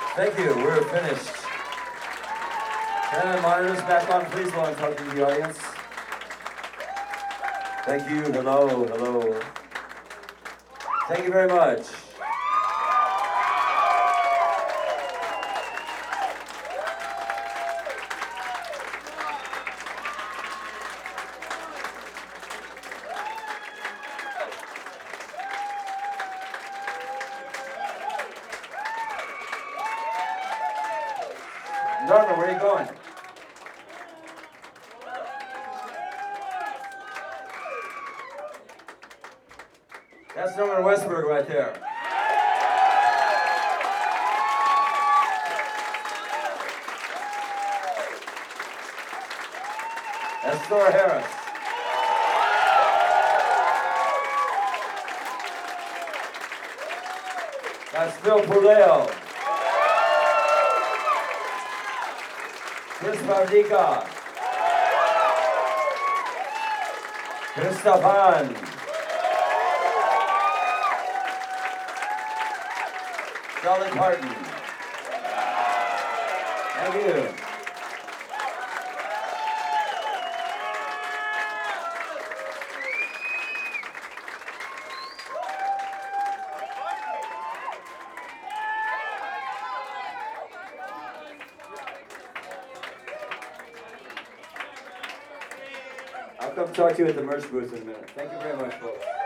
Thank you. We're finished. Can the monitors back on, please, while I'm talking to the audience? Thank you. Hello, hello. Thank you very much. Norman, where are you going? That's Norman Westberg right there. That's Thor Harris. That's Phil Puleo. Chris Bardika. Christophan. Dolly Parton. Thank you. I'll come talk to you at the merch booth in a minute. Thank you very much, folks.